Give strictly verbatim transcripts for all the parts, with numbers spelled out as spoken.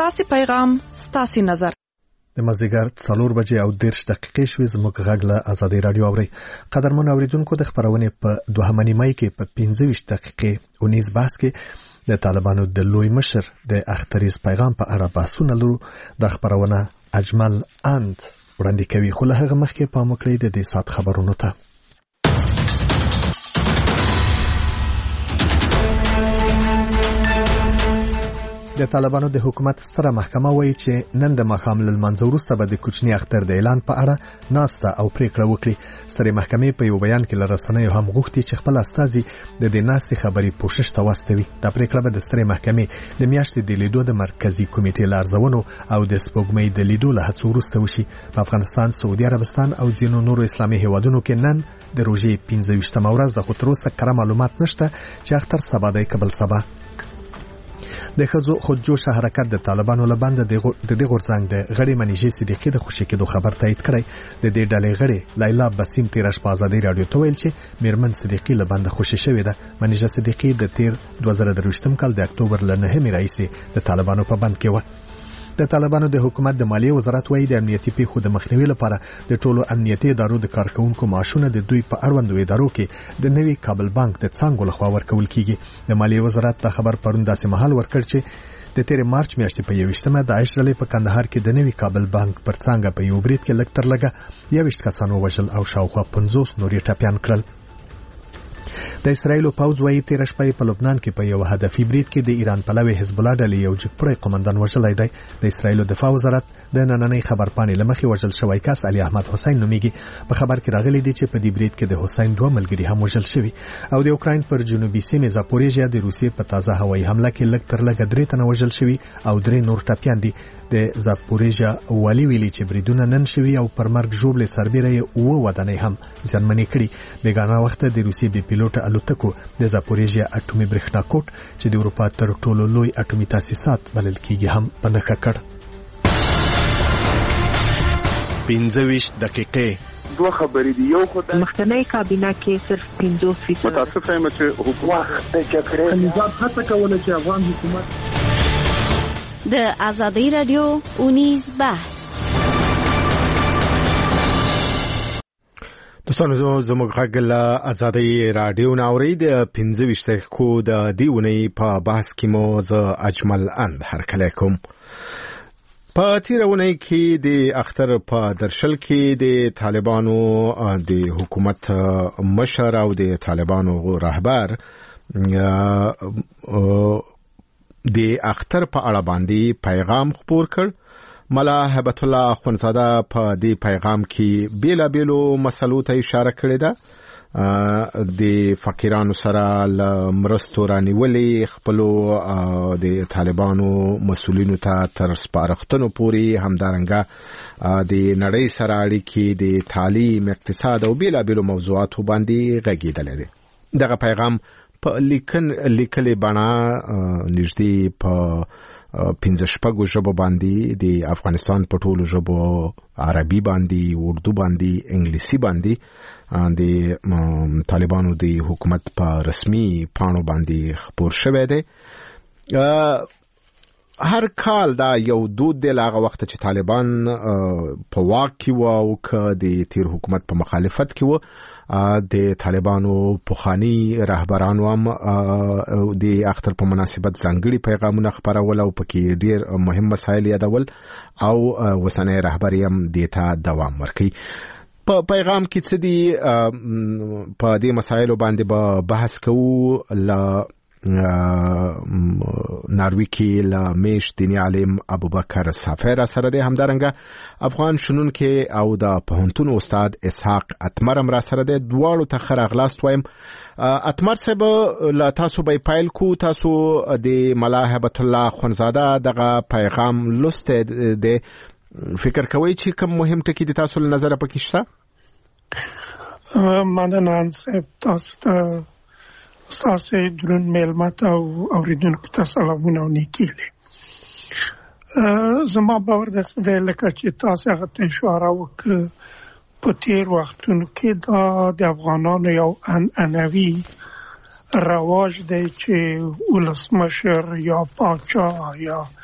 ستاسي پیغام ستاسي نظر. د مازدیګر څلور بجې او دېرش دقیقې شوې. زموږ غږ له ازادۍ راډیو اورئ. قدرمن اوریدونکو، د خپرونې په دوهمه نیمایي کې په پنځه ویشت دقیقې اونیز بحث کې د طالبانو د لوی مشر د اختریز پیغام په اړه بحثونه لرو. د خپرونه اجمل اند وړاندې کوي، خو له هغه مخکې پام وکړئ د دې سات خبرونو ته. د طالبانو د حکومت ستره محکمه وایي چې نن د ماښام له لمانځه وروسته به د کوچني اختر د اعلان په اړه ناسته او پریکړه وکړي. سترې محکمې په یو بیان کې له رسنیو هم غوښتي چې خپل استازي د دې ناستې خبري پوښښ ته واستوي. دا پریکړه به د سترې محکمې د میاشتې د لیدو د مرکزی کمیټې له ارزونو او د سپوږمۍ د لیدو له هڅو وروسته وشي. په افغانستان، سعودي عربستان او ځینو نورو اسلامي هیوادونو کې نن د روژې پنځه ویشتمه ورځ ده، خو تر اوسه کره معلومات نشته چې اختر سبا دی که بل سبا. د ښځو خودجوشه حرکت د طالبانو له بنده د دې غورځنګ د غړي منیژې صدیقي د خوشي کېدو خبر تایید کړی. د دې ډلې غړي لیلا بسیم تیرش په ازادۍ راډیو ته ویل چې میرمن صدیقي له بنده خوشي شوې ده. منیژه صدیقي د تیر دوه زره درویشتم کال د اکتوبر له نهمې راهیسې د طالبانو په بند کې وه. د طالبانو د حکومت د مالیې وزارت وایي د امنیتي پیښو د مخنیوي لپاره د ټولو امنیتي ادارو د کارکونکو معاشونه د دوی په اړوندو ادارو کې د نوي کابل بانک د څانګو لخوا ورکول کیږي. د مالیې وزارت دا خبر پرون داسې مهال ورکړ چې د تیر مارچ میاشتې په یوویشتمه د عایش ډلې په کندهار کې د نوي کابل بانک پر څانګه په یو برید کې لږ تر لږه یوویشت کسان ووژل او شاوخوا پنځوس نور یې ټپیان کړل. د اسرایلو پوځ وایي تیر شپه په لبنان کې په یو هدفي برید کې د ایران پلوي حزب الله ډلې یو جګپړی قومندان وژلی دی. د اسرایلو دفاع وزارت د نننۍ خبرپاڼې له مخې وژل شوی کس علي احمد حسین نومیږي. په خبر کې راغلی دی چې په دې برید کې د حسین دوه ملګري هم وژل شوي. او د اوکراین پر جنوبي سیمې زاپوریژیا د روسیې په تازه هوایي حمله کې لږ تر لږه درې تنه وژل شوي او درې نور ټپیان دي. د زاپوریژیا والي ویلي چې بریدونه نن شوي او پر مرګ ژوبلې سربیره یې اوه ودانۍ هم زیانمنې کړي. بیګانه وخته د روسیې بې پیلوټه الوتکو د زاپوریژیا اټومي برېښنا کوټ چې د اروپا تر ټولو لوی اټومي تاسیسات بلل کیږي هم په نښه کړ. پنځه ویشت دقیقې دوه خبرې دي. یو خو د مخکنی کابینه کې صرف پنځوس فیصد متاسف یم چې حکومت د جګړې نظام هڅه کوله چې افغان حکومت د ازادۍ راډیو اونیز بحث. دوستانو، زموږ غږ له ازادۍ راډیو نه اورئ. د پنځه ویشت دقیقو د دې اونۍ په بحث کې مو زه اجمل اند هرکلی کوم. په تیره اونۍ کې د اختر په درشل کې د طالبانو د حکومت مشر او د طالبانو رهبر د اختر په اړه باندې پیغام خپور کړ. ملا هبت الله خونزاده په دې پیغام کې بیلابیلو مسلو ته اشاره کړې ده. د فقیرانو سره له مرستو رانیولې، خپلو د طالبانو مسؤلینو ته تر سپارښتنو پورې، همدارنګه د نړۍ سره اړیکې، د تعلیم، اقتصاد او بیلابیلو موضوعاتو باندې غږېدلی دی. دغه پیغام په لیکلې بڼه نږدې په پنځه شپږو ژبو باندې د افغانستان په ټولو ژبو، عربي باندې، اردو باندې، انګلیسي باندې د طالبانو د حکومت په رسمي پاڼو باندې خپور شوی دی. هر کال دا یو دود دی له هغه وخته چې طالبان په واک کې وو او که د تیر حکومت په مخالفت کې وو، د طالبانو پخواني رهبرانو هم د اختر په مناسبت ځانګړي پیغامونه خپرول او پکې ډیر مهم مسایل یادول او اوسنی رهبر هم دې ته دوام ورکوي. په پیغام کې څه دي؟ په دې مسایلو باندې به بحث کوو. له ناروی کې له میش دیني عالم ابوبکر صافی را سره دی، همدارنګه افغان شنونکي او د پوهنتون استاد اسحاق اتمر هم را سره دی. دواړو ته ښه راغلاست وایم. اتمر صاحب، له تاسو به پیل کو. تاسو د ملا هبت الله خونزاده دغه پیغام لوستی دی، فکر کوئ چې کوم مهم ټکي د تاسو له نظره پکې شته؟ مننه صاحب، تاسو ته ستاسو درون میلمه ته او اوریدونکو ته سلامونه او نیکیلې. زما باور داسې دی لکه چې تاسو هغه ته اشاره وکړه، په تیر وختونو کې دا د افغانانو یو عنعنوي رواج دی چې ولسمشر یا پاچا یا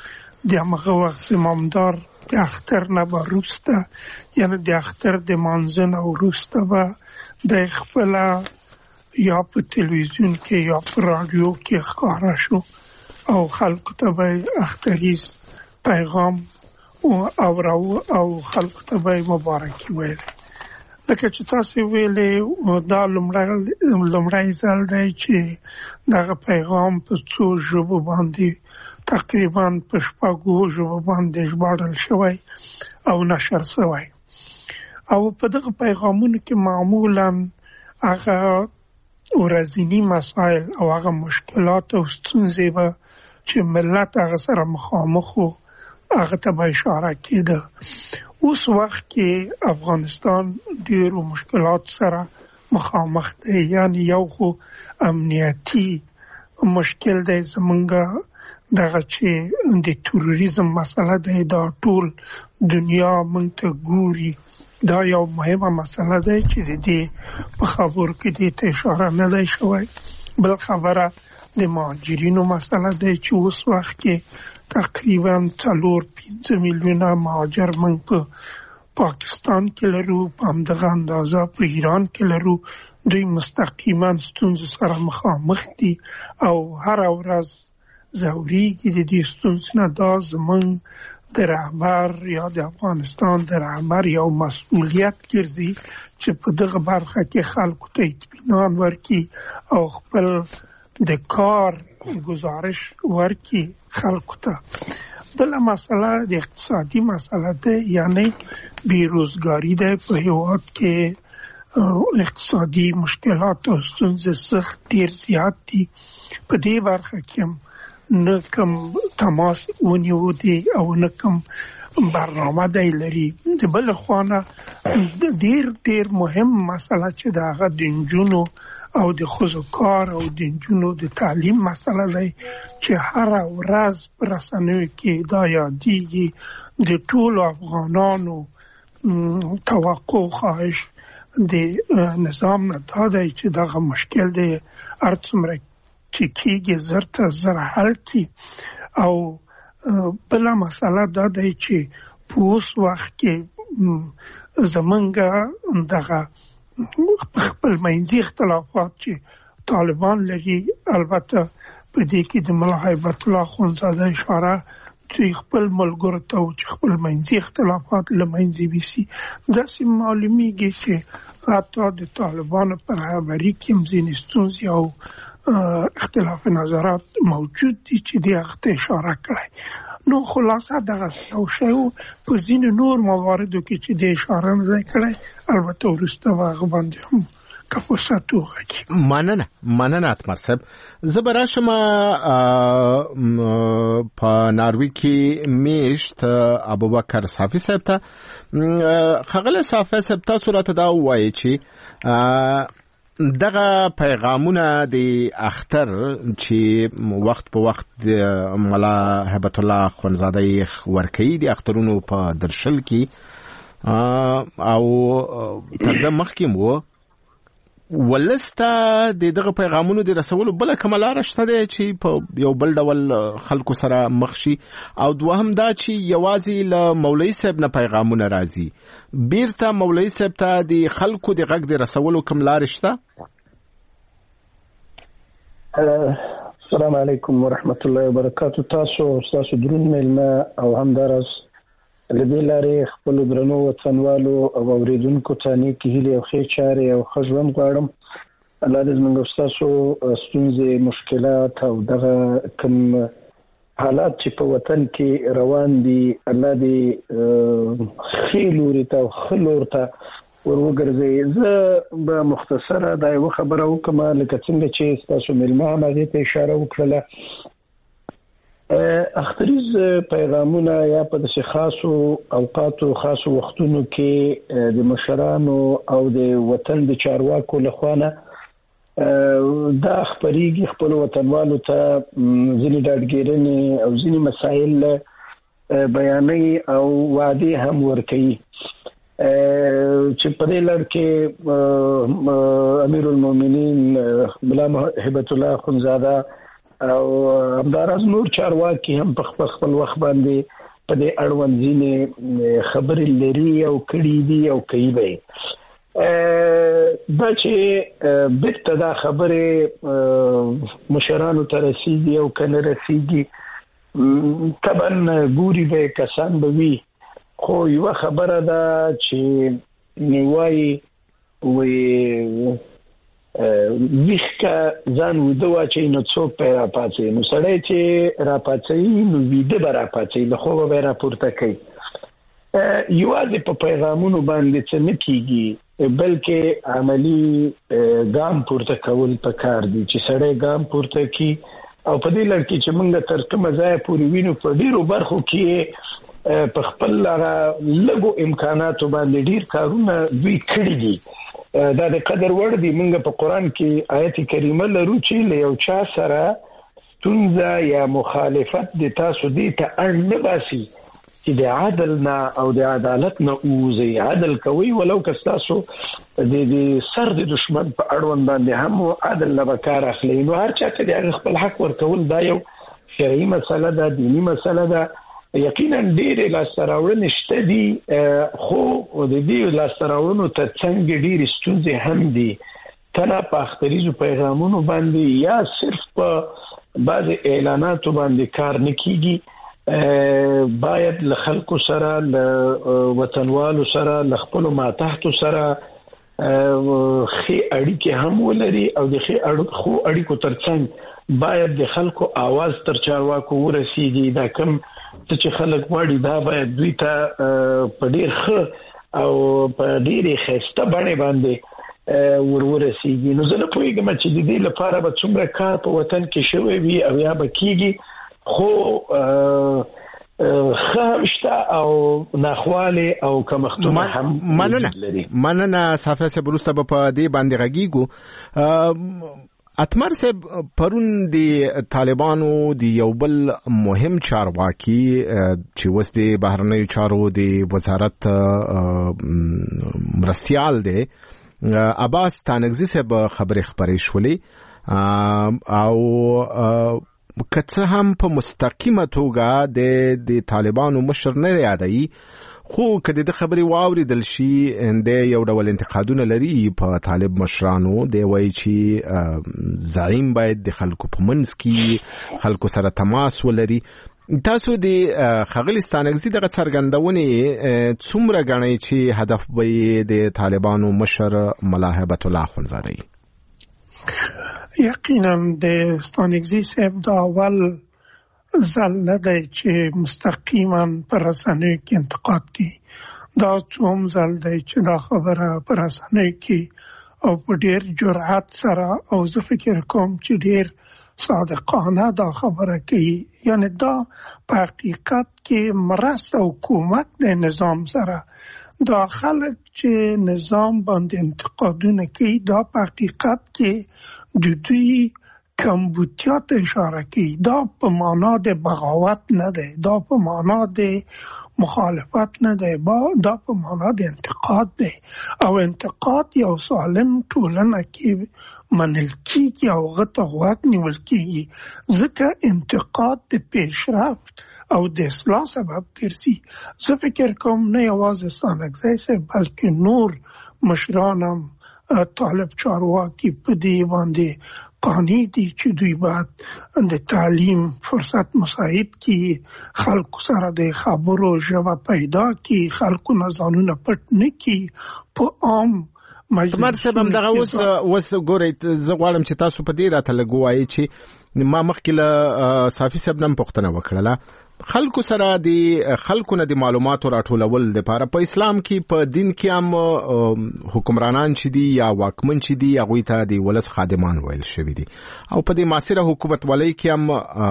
د هغه وخت زمامدار د اختر نه وروسته یعنی د اختر د مانځه نه وروسته به د خپل یا په تلویزیون کې یا په رادیو کې ښکاره شو او خلکو ته به اختریز پیغام او راو او خلکو ته به مبارکي ویل. لکه چې تاسو ویلې دا لومړی ځل دی چې دغه پیغام په څو ژبو باندې تقریبا په شپږو ژبو باندې ژباړل شوی او نشر شوی او په دغه پیغامونو کې معمولا هغه ورځنی مسائل او هغه مشکلات او ستونزې به چې ملت هغه سره مخامخ وو هغه ته به اشاره کېده. اوس وخت کې افغانستان ډېرو مشکلات سره مخامخ دی، یعنی یو خو امنیتي مشکل دی زمونږ دغه چې د تروریزم مسله دی، دا ټول دنیا مونږ ته ګوري، دا یو مهمه مسله دی چې د دې په خبرو کې دې ته اشاره نه دی شوی. بل خبره د مهاجرینو مسله دی چې اوس وخت کې تقریبا څلور پنځه میلیونه مهاجر موږ په پاکستان کې لرو، په همدغه اندازه په ایران کې لرو. دوی مستقیما ستونزو سره مخامخ دي او هر ورځ ضروري د دې ستونزو نه دا زموږ د رهبر یا د افغانستان د رهبر یو مسؤلیت ګرځي چې په دغه برخه کې خلکو ته اطمینان ورکړي او خپل د کار گزارش ورکی خلکو ته. بل مسله د اقتصادي مسله ده، یعنی بیروزګاری ده په هیواد کې، اقتصادي مشکلات او ستونزې سخت ډیر زیات دي. په دې برخه کې نه کوم تماس ونیو دي او نه کوم برنامه دی لري. د بل خوانه ډیر ډیر مهم مسله چې د هغه د نجونو او د ښځو کار او د نجونو د تعلیم مسله دی چې هر ورځ په رسنیو کې دا یادېږي. د ټولو افغانانو توقع خواهش د نظام نه دا دی چې دغه مشکل دی هر څومره چې کېږي زر ته زر حل کړي. او بله مسله دا دی چې په اوس وخت کې زمونږ دغه خپل منځي اختلافات چې طالبان لري، البته په دې کې د ملا هیبت الله خونزاده اشاره دوی خپل ملګرو ته چې خپل منځي اختلافات له منځه ویسي. داسې معلومیږي چې حتی د طالبانو په رهبري کې هم ځینې ستونزې او اختلاف نظرات موجود دي چې دې هغه ته اشاره کړی. نو خلاصه دغه یو شی په ځینو نور مواردو کې چې د اشاره نه دی کړی، البته وروسته به هغه باندې هم که فرصت وغږي. مننه مننه اتمر صاحب. زه به راشم په ناروی کې میشت ابوبکر صافي صاحب ته. ښاغلی صافي صاحب، تاسو راته دا ووایئ چې دغه پیغامونه د اختر چې وخت په وخت د ملا هیبت الله خونزاده ورکوي د اخترونو په درشل کې او تر دې مخکې مو ولسته د دغه پیغامونو د رسولو بل کومه لار شته دی چې په یو بل ډول خلکو سره مخ شي، او دوهم دا چې یوازې له مولوي صاحب نه پیغامونه راځي، بیرته مولوي صاحب ته د خلکو د غږ د رسولو کوم لار شته؟ السلام علیکم ورحمت الله وبرکاتو. تاسو تاسو درون ملما او همدارس لدې لارې خپل درنو وطنوالو او اوریدونکو ته نیکې هیلې او ښې چارې او ښه ژوند غواړم. الله دې زموږ ستاسو ستونزې، مشکلات او دغه کوم حالات چې په وطن کې روان دي، الله دې ښې لوري ته او ښه لور ته ور وګرځوي. زه به مختصره دا یوه خبره وکړم لکه څنګه چې ستاسو مېلمه هم هغې ته اشاره وکړله. اختریز پیغامونه یا په داسې خاصو اوقاتو خاصو وختونو کې د مشرانو او د وطن د چارواکو لخوا نه دا خپریږي، خپل وطنوالو ته ځینې ډاډګیرنې او ځینې مسایل بیانوي او وعدې هم ورکوي چې په دې لړ کې امیر المؤمنین ملا هیبت الله خونزاده او همداراز نور چارواکي هم په خپل خپل وخت باندې په دې اړوند ځینې خبرې لري او کړي دي او کوي به دا چې بیرته دا خبرې مشرانو ته رسیږي او کنه رسیږي طبعا ګوري به کسان به وي خو یو خبره ده چې نیوای وي ویښه ځان وده واچي نو څوک پیرا پاتې نو سړی چې را پاتې نو ویده به را پاتې له خوبه به را پورته کوي یوازې په پیغامونو باندې څه نه کیږي بلکې عملی ګام پورته کول پکار دي چې سړی ګام پورته کی او په دې لړ کې چې موږ تر کومه ځای پورې وینو په ډیرو برخو کې په خپل لږو امکاناتو باندې ډیر کارونه دوی کړی دي دا د قدر وړ دي موږ په قران کې آیت کریمه لرو چې له یو چا سره ستونزه یا مخالفت د تاسو دې ته اړ نه باسي چې د عدل نه او د عدالت نه اوزي عدل کوي ولو که تاسو د دې سر د دشمن په اړوند باندې هم عدل نه وکړ اخلي نو هر چا ته د خپل حق ورکول دا یو شرعي مسله ده دینی مسله ده یقینا ډېر لاستراوړنې شته دي خو د دې لاستراوړنو ته څنګه ډېر ستونزې هم دي تنه په اختریزو پیغامونو باندې یا صرف په بعض اعلاناتو باندې کار نه کیږي باید له خلکو سره له وطنوالو سره له خپل ماتحتو سره خې اړیکې هم ولري او د خې اړیکو اړیکو ترڅنګ باید د خلکو आवाज تر چارواکو ورسیږي دا کوم چې خلک وړي دا باید دوی ته په ډیر ښه او په ډیره خسته باندې باندې ورورسیږي نو زه نه پوهیږم چې د دې لپاره به څومره کار په وطن کې شوی وي او یا به کیږي خو خامشته او ناخواله او کمختومه هم مننه مننه صافه سه بروسته په دې باندې غږیږو اتمر صاحب پرون د طالبانو د یو بل مهم چارواکي چې وس د بهرنیو چارو د وزارت مرستيال دی عباس تانگزی صاحب خبرې خبرې شولې او کڅه هم په مستقیمه توګه د د طالبانو مشر نه یادای خو کله د خبري واوریدل شي د یو ډول انتقادونه لري په طالب مشرانو دی وایي چې زعیم باید د خلکو په منځ کې خلکو سره تماس ولري تاسو د خغلستانګزي دغه څرګندونه څومره غنئ چې هدف به د طالبانو مشر ملاحبت الله خنزادي یقینا د ستانګزي صاحب دا اول ځل نه دی چې مستقیما پر رسنیو کې انتقاد کوي دا څوم ځل دی چې دا خبره پر رسنیو کې او په ډېر جرأت سره او زه فکر کوم چې ډېر صادقانه دا خبره کوي یعنی دا په حقیقت کې مرسته حکومت د نظام سره دا خلک چې نظام باندې انتقادونه کوي دا په حقیقت کې د دوی کمبودیا ته اشاره کوي دا په معنا د بغاوت نه ده دا په معنا د مخالفت نه ده دا په معنا د انتقاد ده او انتقاد یو سالم ټولنه کې منل کیږي او غته غوږ نیول کیږي ځکه انتقاد د پیشرفت او د اصلاح سبب ګرځي زه فکر کوم نه یوازې ستانګزی صاحب بلکې نور مشرانم طالب چارواکي په دې باندې قانع دي چې دوی باید د تعلیم فرصت مساعد کی خلکو سره د خبرو ژبه پیدا کی خلکو نه ځانونه پټ نه کی په عام مجمر سبب دغه اوس اوس ګورئ زه غواړم چې تاسو په دې راته لګوایي چې ما مخکې له صافي صاحب نن پوښتنه وکړله خلکو سره د خلکو نه د معلوماتو راټولول د لپاره په اسلام کې په دین کې هم حکمرانان چې دي یا واکمن چې دي هغه ته د ولس خادمان ویل شوی دي او په دې معاصره حکومت ولای کې هم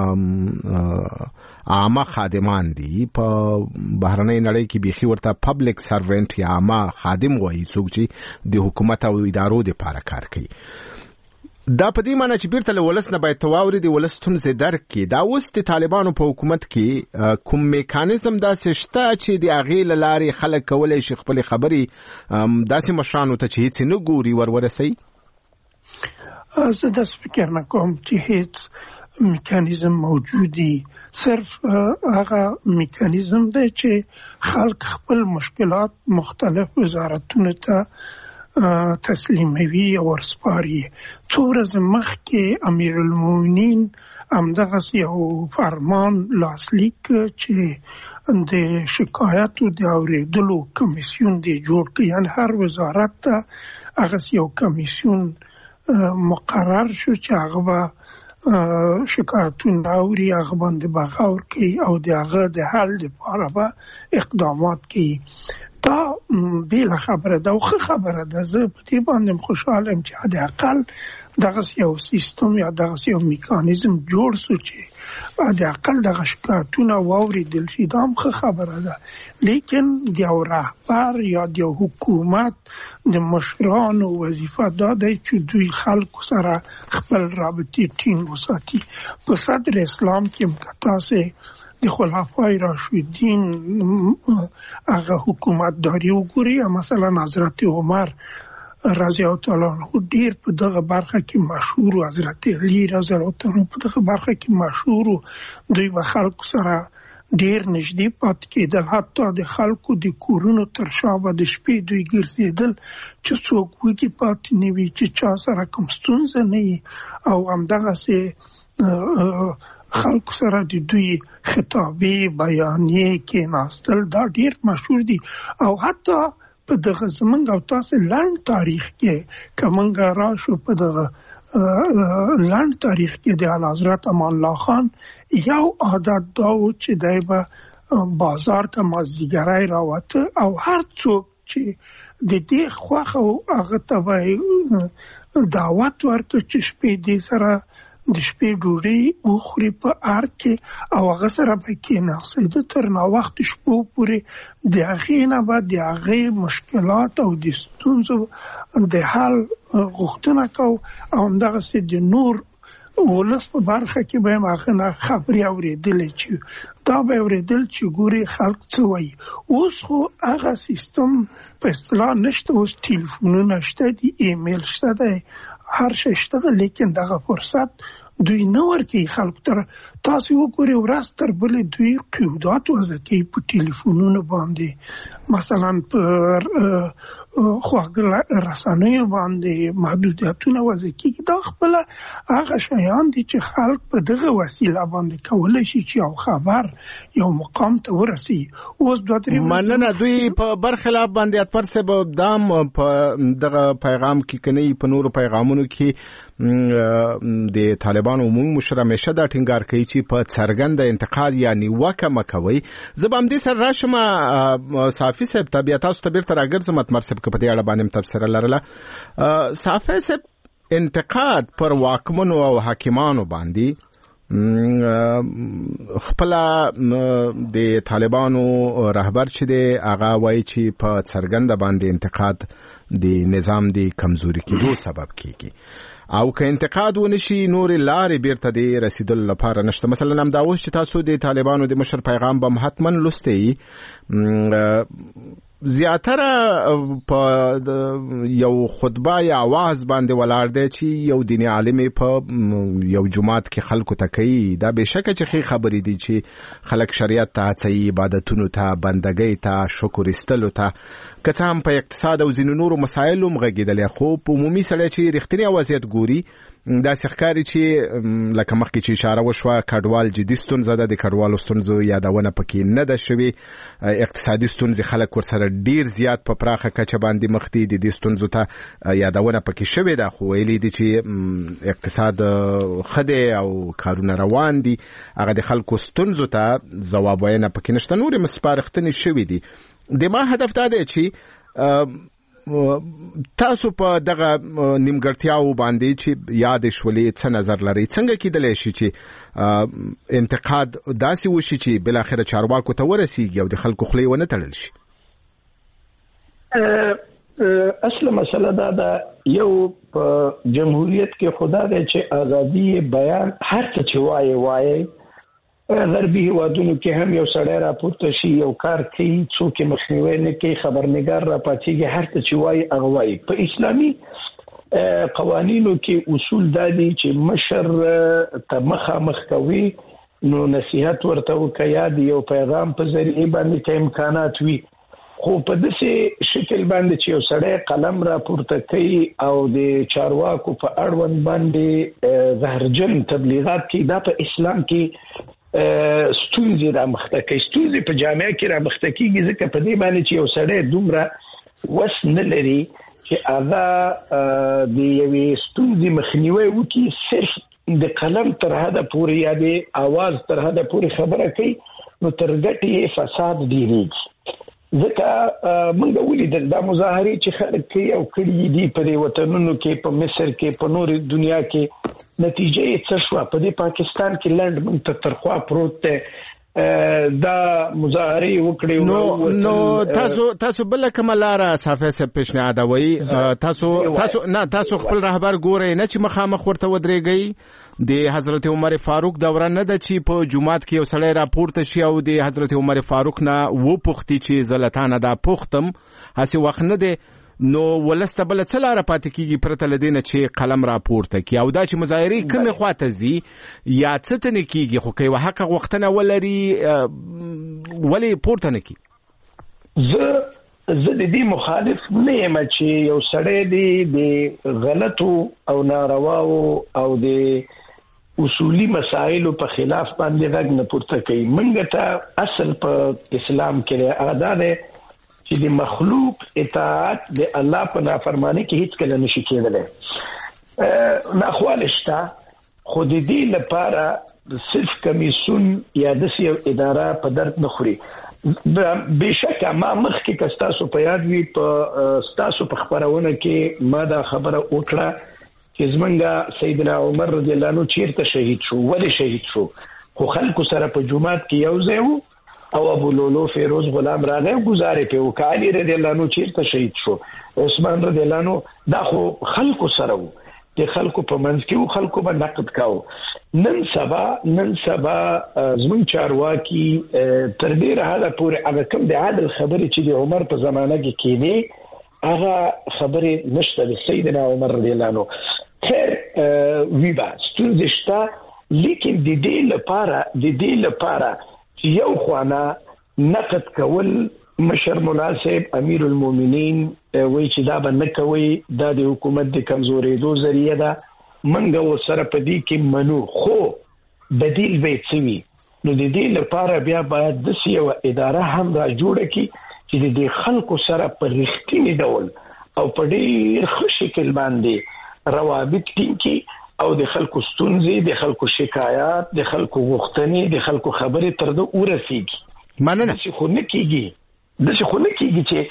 عامه خادمان دي په بهرنۍ نړۍ کې بيخي ورته پبلک سروینټ یا عامه خادم وایي څوک چې د حکومت او ادارو د لپاره کار کوي دا په دې معنی چې بیرته له ولس نه باید تواوري دی ولستون زه درک کی دا اوس د طالبانو په حکومت کې کوم میکانیزم داسې شته چې د اغه لاري خلک کولای شي خپل خبري داسې مشرانو ته چې هیڅ نه ګوري ورورسي زه د فکر نه کوم چې هیڅ میکانیزم موجودی، صرف هغه میکانیزم دی چې خلک خپل مشکلات مختلف وزارتونو ته تسلیموي او ورسپاري. څو ورځې مخکې امیرالمؤمنین همدغه یو فرمان لاسلیک چې د شکایاتو د اوریدلو کمیسیون دی جوړ کړ، یعنی هر وزارت ته هغه یو کمیسیون مقرر شو چې هغه به شکایتونه اوري، هغه باندې بغور کوي او د هغه د حل لپاره به اقدامات کوي. دا بیله خبره ده او ښه خبره ده. زه په دې باندې خوشحاله یم چې حد اقل دغه یو سیستم یا دغه یو میکانیزم جوړ شو چې حد اقل دغه شکایتونه واوریدل شي. دا هم ښه خبره ده، لیکن د یو رهبر یا د یو حکومت د مشرانو وظیفه دا ده چې دوی خلکو سره خپل رابطې ټینګ وساتي. په صدر اسلام کې هم که تاسې د خلفای راشدین هغه حکومت داری وګوري، مثلا حضرت عمر رضی الله تعالی عنہ ډیر په دغه برخه کې مشهور، حضرت علی رضی الله تعالی عنہ په دغه برخه کې مشهور، دوی به خلکو سره ډیر نږدې پاتې کېدل. حتی د خلکو د کورونو تر شا به د شپې دوی ګرځېدل چې څوک وږي پاتې نه وي، چې چا سره کوم ستونزه نه وي، او همدغسې خلکو سره د دوی خطابې بیانیې کېناستل دا ډیر مشهور دي. او حتی په دغه زمونږ او تاسې لنډ تاریخ کې که موږ راشو په دغه لنډ تاریخ کې د اعلیحضرت امان الله خان یو عادت دا و چې دی به بازار ته مازدیګری راوته او هر څوک چې د دې خوښه و هغه ته به دعوت ورکړه چې شپې دې سره د شپې ډوډۍ وخوري په ارګ کې او هغه سره به کېناستي. د تر ناوخته شپو پورې د هغې نه به د هغې مشکلات او د ستونزو د حل غوښتنه کوو او همدغسې د نور ولس په برخه کې به هم هغه نه خبرې اورېدلې چې دا به اورېدل چې ګورې خلک څه وایي. اوس خو هغه سیستم په اصطلاح نشته، اوس ټلیفونونه شته دي، ایمیل شته دی، هر شی شته ده، لیکن دغه فرصت دوی نه ورکوي خلکو ته. تاسې وګورئ ورځ تر بلې دوی قیودات وضع کوي په ټلیفونونو باندې، مثلا په خواږه رسنیو باندې محدودیتونه وضع کېږي. دا خپله هغه شیان دي چې خلک په دغه وسیله باندې کولی شي چې یو خبر یو مقام ته ورسي. اوس دوه درې مننه. دوی په برخلاف باندې اتفر صاحب دام په دغه پیغام کې کني په نورو پیغامونو کې د طالبانو عمومي مشر همیشه دا ټینګار کوي چې په څرګنده انتقاد یا نیوکه مکوي. زه به همدې سره راشم صافي صاحب ته، بیا تاسو ته بیرته راګرځم. اتمر صاحب که په دې اړه باندې تبصره لرله. صافي صاحب انتقاد پر واکمنو او حاکمانو باندې خپل د طالبانو رهبر چې دی هغه وایي چې په څرګنده باندې انتقاد د نظام د کمزوري کېدو سبب کیږي او که انتقاد ونشي نور لارې بیرته د رسیدلو لپاره نشته. مثلا هم دا اوس چې تاسو د طالبانو د مشر پیغام به حتما لوستئ، زیاتره په یو خطبه یا आवाज باندې ولاړ دی چې یو دیني عالم په یو جماعت کې خلکو ته کوي. دا به شک چې خې خبرې دي چې خلک شریعت ته هڅوي، عبادتونو ته، بندګۍ ته، شکر ایستلو ته، که څه هم په اقتصاد او ځینو نورو مسایلو هم غږېدلی، خو په عمومي سړی چې رښتینی وضعیت ګوري داسې ښکاري چې لکه مخکې چې اشاره وشوه کډوال جدي ستونزه ده، د کډوالو ستونزو یادونه پکې نه ده شوې. اقتصادي ستونزې خلک ورسره ډیر زیات په پراخه کچه باندې مخ دي، د دې ستونزو ته یادونه پکې شوې ده، خو ویلي دي چې اقتصاد ښه دی او کارونه روان دي، هغه د خلکو ستونزو ته ځواب ویونه پکې نشته. نورې سپارښتنې شوې دي. د ما هدف دا دی چې تاسو په دغه نیمګړتیاو باندې چې یاد شولې څه نظر لرئ؟ څنګه کېدلی شي چې انتقاد داسې وشي چې بالاخره چارواکو ته ورسیږي او د خلکو خولې ونه تړل شي؟ اصل مسله دا ده، یو په جمهوریت کې خدا دی چې ازادي بیان هر څه چې وایي وایي. غربي هیوادونو کې هم یو سړی راپورته شي یو کار کوي، څوک مخنیوی نه کوي، خبرنګار راپاڅېږي، هر څه چې وایي هغه وایي. په اسلامي قوانینو کې اصول دادي چې مشر ته مخامخ کوي نو نصيحت ورته وکیا دی یو پیغام په ذریعہ باندې کې امکانات وي خو په داسې شکل باندې چې یو سړی قلم را پورته کوي او د چارواکو په اړوند باندې زهرجن تبلیغات کوي دا په اسلام کې ستونزې را مخته کوي ستونزې په جامعه کې را مخته کیږي ځکه په دې باندې چې یو سړی دومره وس نه لري چې هغه د یوې ستونزې مخنیوي وکړي صرف د قلم تر حده پورې یا د आवाज تر حده پورې خبره کوي نو تر ګټې فساد ډیریږي ځکه موږ ولیدل دا مظاهرې چې خلک کوي او کړي دي په وطنونو کې په مصر کې په نور دنیا کې نتیجه یې څه شو په دې پاکستان کې لند موږ ته ترخوا پروت دی دا مظاهرې وکړي نو نو تاسو تاسو بل کوملاره صافه سه پیشنهاد وای تاسو تاسو نه تاسو خپل رهبر ګورئ نه چې مخامخ ورته ودرېږئ د حضرت عمر فاروق دوره نه ده چې په جمعات کې یو سړی راپورته شي او د حضرت عمر فاروق نه و پوښتي چې زلتانه دا پوښتم هسي وخت نه ده نو ولسته بل څه لاره پاتې کیږي پرته لدینه چې قلم راپورته کی او دا چې مظاهرې کومه خواته زی یا څه ته نه کیږي خو کوي حق وختنه ولري ولی پورته نه کی زه زه د دې مخالف نه یم چې یو سړی دی د غلطو او نارواو او د اصولي مسایلو په خلاف باندې غږ نه پورته کوي منګه ته اصل په اسلام کې ادا ده چې د مخلوق اطاعت د الله په نافرمانی کې هیڅ کله نشي کېدلی نه خوالشتا خو د دې لپاره صرف کمیسون یا د سیو اداره په درد نه خوري بهشکه ما مخکې کستاسو په یاد وی په ستاسو په خبرونه کې ما دا خبره وکړه چې زمونږ سیدنا عمر رضی الله عنه چیرته شهید شو ولی شهید شو خو خلکو سره په جمعات کې یو ځای وو او ابو لولو فیروز غلام راغی گزارې په وکالی رضی الله عنه چیرته شهید شو عثمان رضی الله عنه دا خو خلکو سره وو د خلکو په منځ کې خلکو به نقد کاو نن سبا نن سبا زمون چارواکي تر ډیره حاله پورې هغه کوم د عادل خبرې چې د عمر په زمانه کې کېدې هغه خبرې نشته د سیدنا عمر رضی الله عنه خیر ویبا ستونزې شته لیکن د دې لپاره د دې لپاره چې یو خوانا نقد کول مشر مناسب امیر المؤمنین وای چې دا به نه کوي دا د حکومت د کمزورېدو ذریعہ ده منګه وسره په دې کې منو خو بدیل به څوي نو د دې لپاره بیا باید د سیو اداره هم را جوړه کی چې د خلکو سره په رښتینی ډول او په ډېر ښه شکل باندې روابط ټینګي او د خلکو ستونزې د خلکو شکایات د خلکو غوښتنې د خلکو خبرې تر دې ورسیږي مننه چې خو نه کیږي د څه خو نه کیږي چې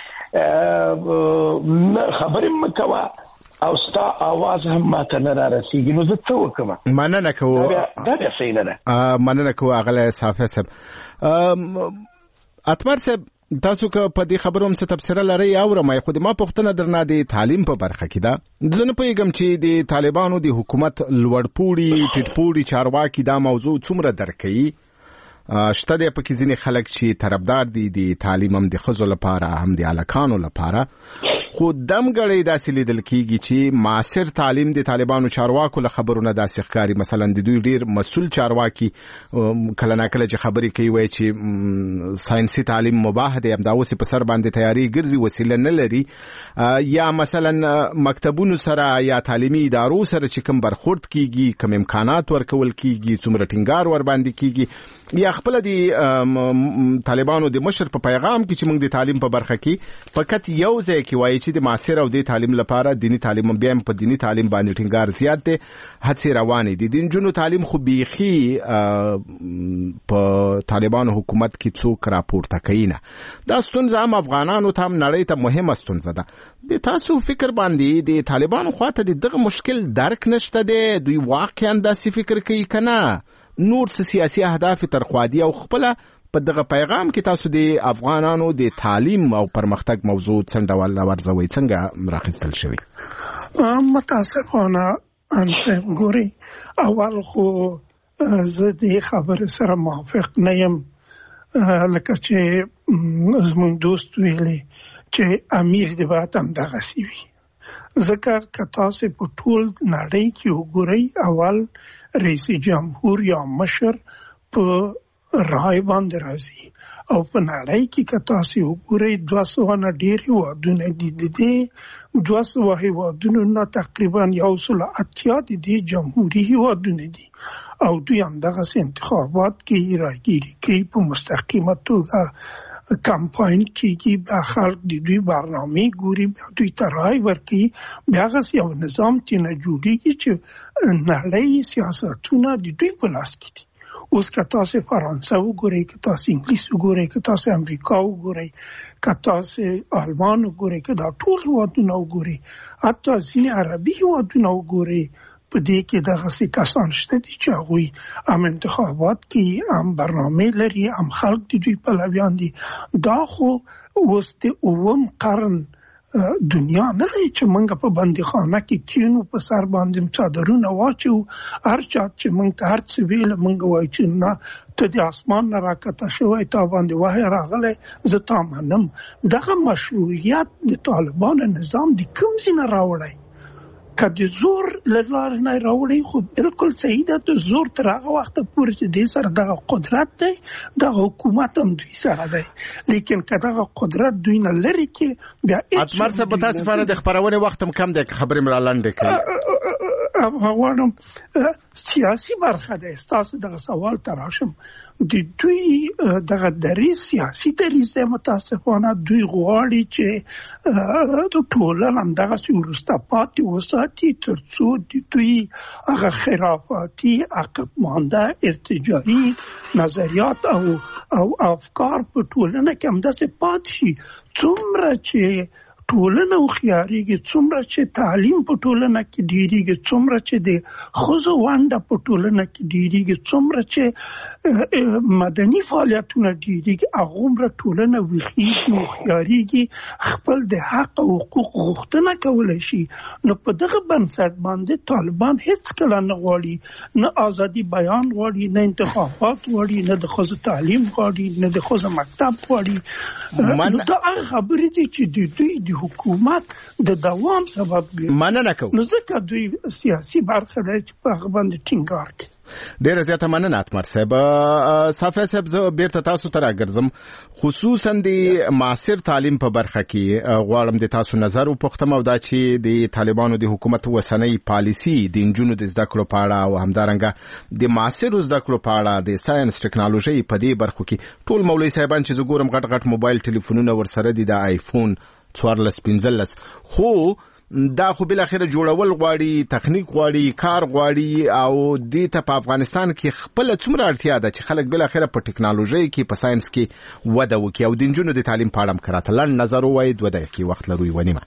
خبرې مکوا او ستا आवाज هم ماته نه راسیږي نو زه څه وکم مننه کوم دا د سینه ده مننه کوم اغله صافه صاحب اتمر صاحب تاسو که په دې خبرو هم څه تفسیر لري او رمای خو د ما پوښتنه درنه د تعلیم په برخه کې ده ځنه پیغام چې د طالبانو د حکومت لوړپوړي ټټپوړي چارواکي دا موضوع څومره درکې شته د پکې ځینې خلک چې طرفدار دي د تعلیم هم د خزو لپاره هم د الکانو لپاره خو دمګړې داسې لیدل کیږي چې معاصر تعلیم د طالبانو چارواکو له خبرونه داسې ښکاری مثلا د دوی ډیر مسؤل چارواکي کله نه کله چې خبرې کوي وایي چې ساينسي تعلیم مباح دی همدا اوس په سر باندې تیاری ګرځي وسیله نه لري یا مثلا مکتبونو سره یا تعلیمي ادارو سره چې کوم برخورد کیږي کوم امکانات ورکول کیږي څومره ټینګار ور باندې کیږي یا خپل د طالبانو د مشر په پیغام کې چې موږ د تعلیم په برخه کې فقط یو ځای کې وایي چې د معاصر او د تعلیم لپاره دینی تعلیم بیا په دینی تعلیم باندې ټینګار زیات دي هڅې روانې دي د جنونو تعلیم خو بيخي په طالبانو حکومت کې څوک راپورته کوي نه دا ستونزه هم افغانانو ته هم نړۍ ته مهمه ستونزه ده د تاسو فکر باندې د طالبانو خواته دغه مشکل درک نشته دی دوی واقعا داسې فکر کوي کنه نور سیاسي اهداف تر خوا دي او خپل په دغه پیغام کې تاسو د افغانانو د تعلیم او پرمختګ موضوع څنګه ول ورځوي څنګه راخستل شوی متاسفانه ان ګوري اول خو زه د خبر سره موافق نه یم لکه چې زموږ دوست ویلي چې امیر د وطن دغه سی وي ځکه که تاسو په ټول نړۍ کې وګورئ، اول رئیس جمهور یا مشر په رای باندې راځي، او په نړۍ کې که تاسو وګورئ دوه سوه نه ډېر هېوادونه دي، د دې دوه سوه هېوادونو نه تقریبا یو سل اتیا د دې جمهوري هېوادونه دي، او دوی همدغسې انتخابات کې راګیري کوي، په مستقیمه توګه کمپاین کېږي، بیا خلک د دوی برنامې ګوري، بیا دوی ته رای ورکوي، بیا هغسې یو نظام ترېنه جوړېږي چې نړۍ سیاستونه د دوی په لاس کې دي. اوس که تاسو فرانسه وګورئ، که تاسو انګلیس وګورئ، که تاسو امریکا وګورئ، که تاسو آلمان وګورئ، که دا ټول هېوادونه وګورئ، حتی ځینې عربي هېوادونه وګورئ، په دې کې دغسې کسان شته دي چې هغوی هم انتخابات کوي، هم برنامې لري، هم خلک د دوی پلویان دي. دا خو اوس د اووم قرن دنیا نه دی چې موږ په بندیخانه کې کینو، په سر باندې څادرونه واچو، هر چا چې موږ ته هر څه ویل موږ وایو چې نه ته د اسمان نه راکته شوی، تا باندې وحی راغلی، زه تا منم. دغه مشروعیت د طالبانو نظام د کوم ځای نه راوړی؟ که د زور له لارې نه راوړی خو بلکل صحیح ده، د زور تر هغه وخته پورې چې دې سره دغه قدرت دی، دغه حکومت هم دوی سره دی، لیکن که دغه قدرت دوی نه لرې کې بیا اتمر صاحب په تاسو لپاره د خپرونې وخت هم کم دی که خبرې مې را لنډې کړې. غواړم سیاسي برخه ده، ستاسو دغه سوال ته راشم. د دوی دغه دریځ سیاسي دریځ دی، متاسفانه دوی غواړي چې د ټولنه همدغسې وروسته پاتې وساتي تر څو د دوی هغه خرافاتي عقب مانده ارتجاعي نظریات او او افکار په ټولنه کې همداسې پاتې شي. څومره چې ټولنه هوښیارېږي، څومره چې تعلیم په ټولنه کې ډېرېږي، څومره چې د ښځو ونډه په ټولنه کې ډېرېږي، څومره چې مدني فعالیتونه ډېرېږي، هغومره ټولنه ویښېږي، هوښیارېږي، خپل د حق او حقوق غوښتنه کولی شي. نو په دغه بنسټ باندې طالبان هېڅکله نه غواړي، نه ازادي بیان غواړي، نه انتخابات غواړي، نه د ښځو تعلیم غواړي، نه د ښځو مکتب غواړي. نو دا هغه خبرې دي چې د دوی د حکومت د دوام سبب ګرځي. مننه کوم. نو ځکه دوی سیاسي برخه ده چې په هغه باندې ټینګار کوي. ډیره زیاته مننه اتمر صاحب. صافی صاحب زه بیرته تاسو ته راګرځم، خصوصا د معاصر تعلیم په برخه کې غواړم د تاسو نظر وپوښتم، او دا چې د طالبانو د حکومت وسنۍ پالیسی د انجونو د زده کړو په اړه او همدارنګه د معاصر زده کړو په اړه د ساينس ټکنالوژي په دې برخو کې ټول مولوي صاحبان چې زه ګورم غټ غټ موبایل ټلیفونونه ورسره دي، د آیفون څوارلس پنځلس، خو دا خو بل اخر جوړول غواړي، تخنیک غواړي، کار غواړي، او دې ته په افغانستان کې خپل څومره اړتیا ده چې خلک بل اخر په ټکنالوژي کې په ساينس کې وده وکړي، او د انجونو د تعلیم په اړه هم کراته لن نظر وایي. دوه دقیقې وخت لرو ونیمه.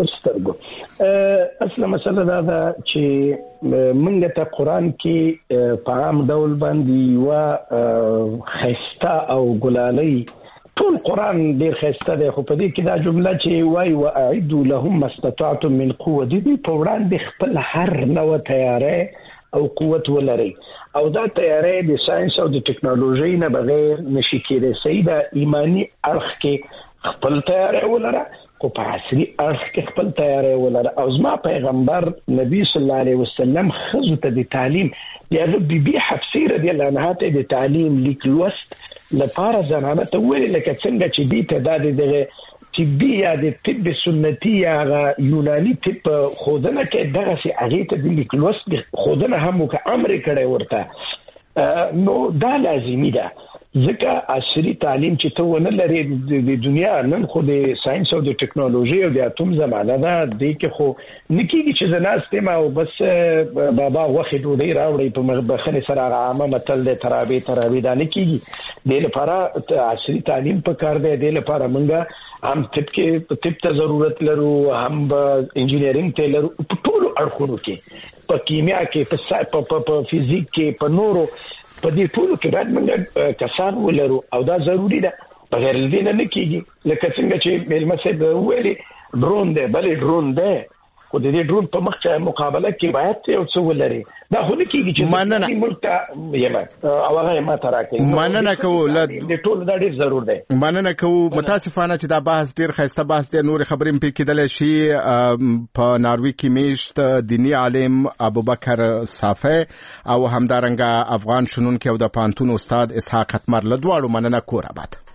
پرسترګو اصله مسله دا ده چې موږ ته قرآن کې په عام ډول باندې یوه خسته او ګلالۍ، ټول قرآن ډېر ښایسته دی، خو په دې کې دا جمله چې وایي واعدوا لهم ما استطعتم من قوه، د دوی په وړاندې خپل هر نوع تیاری او قوت ولرئ، او دا تیاری د ساینس او د ټکنالوژۍ نه بغیر نشي کېدی. صحیح ده، ایماني اړخ کې خپل تیاری ولره، خو په عصري اړخ کې خپل تیاری ولره. او زما پیغمبر نبی صلی الله علیه وسلم ښځو ته د تعلیم، یا د بیبي حفصه رضی الله عنها ته د تعلیم لیک لوست لپاره زنانه ته ویل، لکه څنګه چې دې ته د دغه طبي یا د طب سنتي یا یوناني طب خودنه کې دغه سي هغه ته د لیک لوست خودنه هم وکړه، امر کړی ورته. نو دا لازمي ده، ځکه عصري تعلیم چې ته ونه لري د دنیا نن خو د ساينس او د ټکنالوژي او د اتوم زمانه ده، د کې خو نکېږي چې زناستې ما او بس بابا وخت ډوډۍ راوړي په بخنه سره عامه متل د ترابي ترابي دا نکېږي. د لپاره عصري تعلیم په کار دی، د لپاره موږ هم طب کې طب ته ضرورت لرو، هم انجینرینګ ته لرو، په ټولو اړخونو کې، په کیمیا کې، په فزیک کې، په نورو، په دې ټولو کې باید موږ کسان ولرو، او دا ضروری ده، بغیر دې نه کېږي. لکه څنګه چې مېلمه صاحب ویلي ډرون دی، بلې ډرون دی، خو د دې ډرون په مخ کې مقابله کې باید یو څه ولري دا خو نه کیږي چې ملک یمه او هغه ما تراکې مننه کوو د ټول دا ډیر ضرور دی مننه کوو متاسفانه چې دا بحث ډیر خسته بحث دی نور خبرې په کېدل شي په ناروی کې میشت دینی عالم ابوبکر صافی او همدارنګه افغان شنونکو او د پانتون استاد اسحاق ختمر له دواړو مننه کور آباد